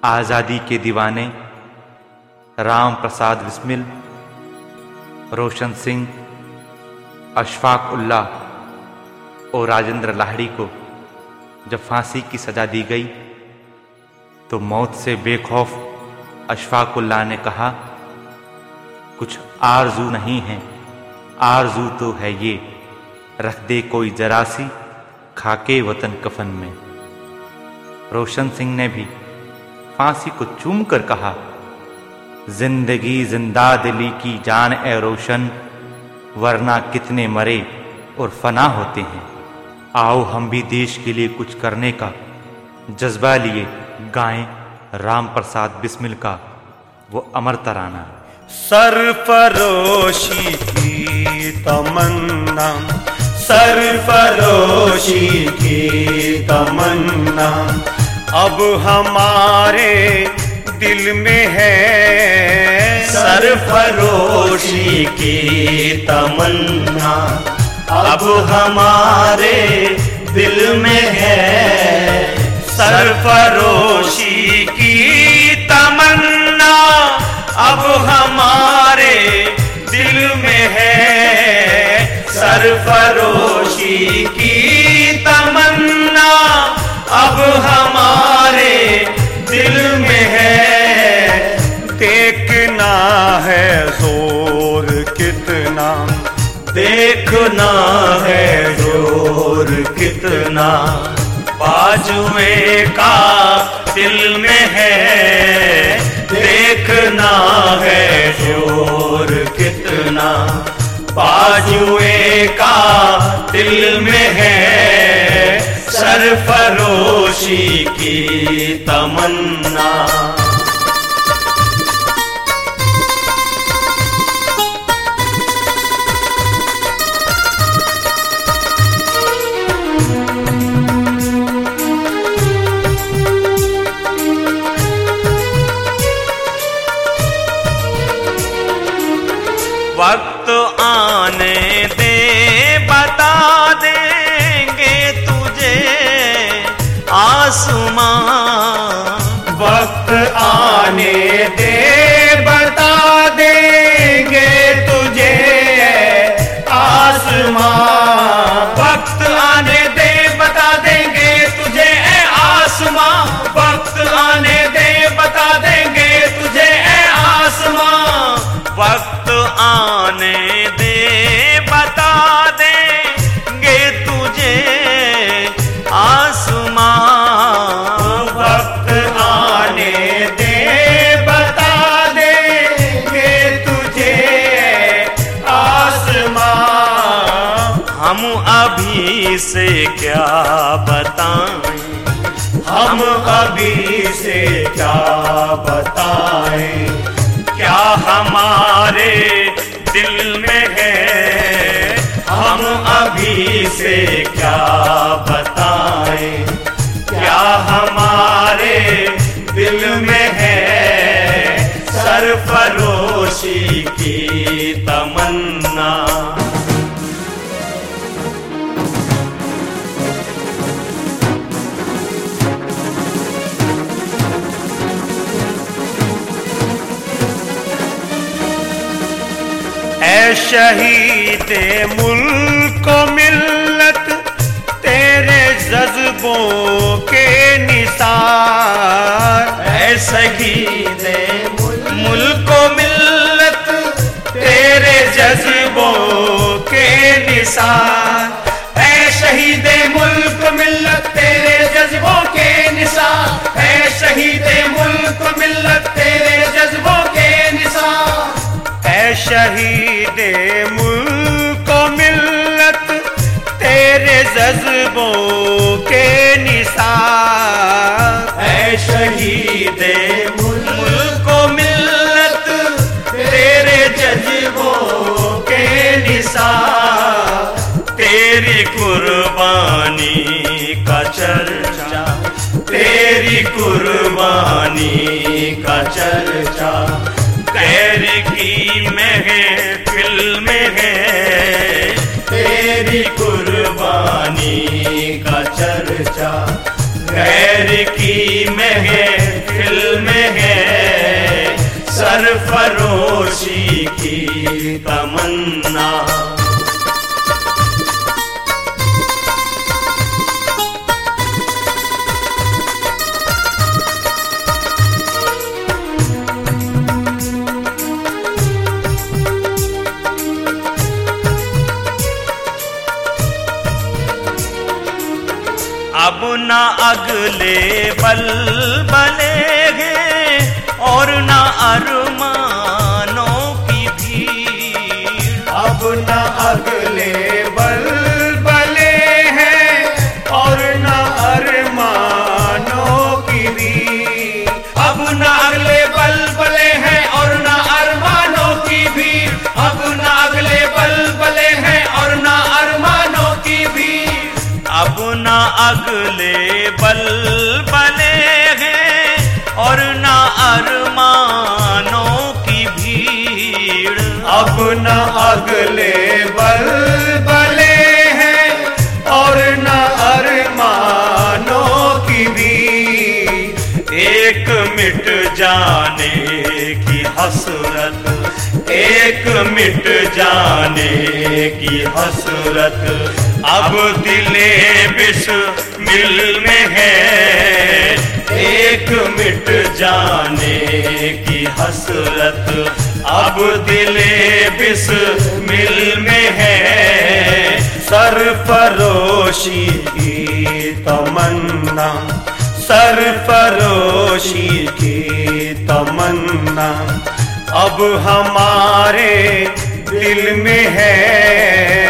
आज़ादी के दीवाने राम प्रसाद बिस्मिल, रोशन सिंह, अशफाक उल्लाह और राजेंद्र लाहिड़ी को जब फांसी की सजा दी गई तो मौत से बेखौफ अशफाक उल्लाह ने कहा, कुछ आरजू नहीं है, आरजू तो है ये, रख दे कोई जरा सी खाके वतन कफन में। रोशन सिंह ने भी फांसी को चूम कर कहा, जिंदगी जिंदा दिली की जान ए रोशन, वरना कितने मरे और फना होते हैं। आओ हम भी देश के लिए कुछ करने का जज्बा लिए गाएं राम प्रसाद बिस्मिल का वो अमर तराना। सरफरोशी की तमन्ना, सरफरोशी की तमन्ना अब हमारे दिल में है। सरफरोशी की तमन्ना अब हमारे दिल में है। सरफरोशी की तमन्ना अब हमारे दिल में है। सरफरोशी की तमन्ना अब हमारे दिल में है। देखना है जोर कितना, देखना है जोर कितना, बाजुए का दिल में है। देखना है जोर कितना, बाजुए का दिल में है। सरफरोशी की तमन्ना। वक्त आने दे बता देंगे तुझे आसमां। वक्त आने दे बता देंगे तुझे आसमां। वक्त आने दे बता देंगे तुझे आसमां। वक्त आने दे बता देंगे तुझे आसमां। वक्त आने दे बता देंगे तुझे आसमां। वक्त आने दे बता देंगे तुझे आसमां। हम अभी से क्या बताएं, हम अभी से क्या बताएं, क्या हमारे दिल में है। हम अभी से क्या बताएं, क्या हमारे दिल में है। सरफरोशी की तमन्ना। ऐ शहीदे मुल्क मिल्लत तेरे जज्बों के निसार। ऐ शहीदे मुल्क मिल्लत तेरे जज्बों के निसार। ऐ शहीदे मुल्क मिल्लत तेरे जज्बों के निसार। ऐ शहीदे मुल्क मिल्लत तेरे जज्बों के निसार। ऐ शहीदे मुल्क मिल्लत तेरे जज्बों के निसार। ऐ शहीदे मुल्क मिल्लत तेरे जज्बों के निसार। तेरी कुर्बानी का चर्चा, तेरी कुर्बानी का चर्चा गैर की महफिल में है। तेरी कुर्बानी का चर्चा गैर की महफिल में है सरफरोशी की तमन्ना। अब ना अगले बलेंगे और ना अरमानों की भीड़। अब ना अगले बले हैं और ना अरमानों की भीड़। अब ना अगले बले हैं और ना अरमानों की भीड़। अब ना अगले बले हैं और ना अरमानों की भीड़। अब ना अगले बले हैं और ना अरमानों की भीड़। अब ना अगले बले हैं और ना अरमानों की भीड़। एक मिट जाने की हसरत, एक मिट जाने की हसरत अब दिले बिस्मिल में है। एक मिट जाने की हसरत अब दिले बिस्मिल में है। सरफरोशी की तमन्ना, सरफरोशी की तमन्ना अब हमारे दिल में है।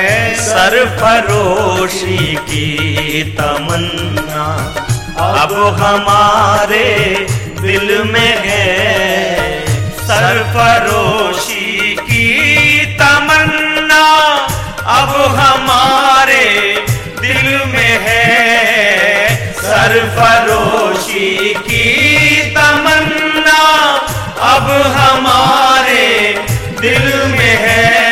सरफरोशी की तमन्ना अब हमारे दिल में है। सरफरोशी की तमन्ना अब हमारे दिल में है। सरफरोशी की तमन्ना अब हमारे दिल में है।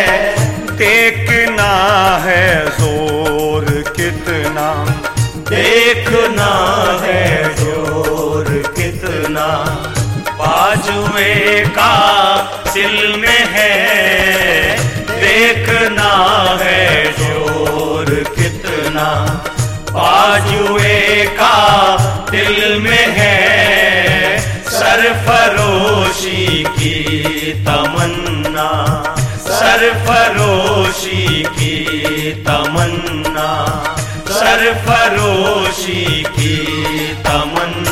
देखना है जोर कितना, देखना है जोर कितना बाजुए का दिल में है। देखना है जोर कितना बाजुए का दिल में है। सरफरोशी की तमन्ना, सरफरोशी की तमन्ना, सरफरोशी की तमन्ना।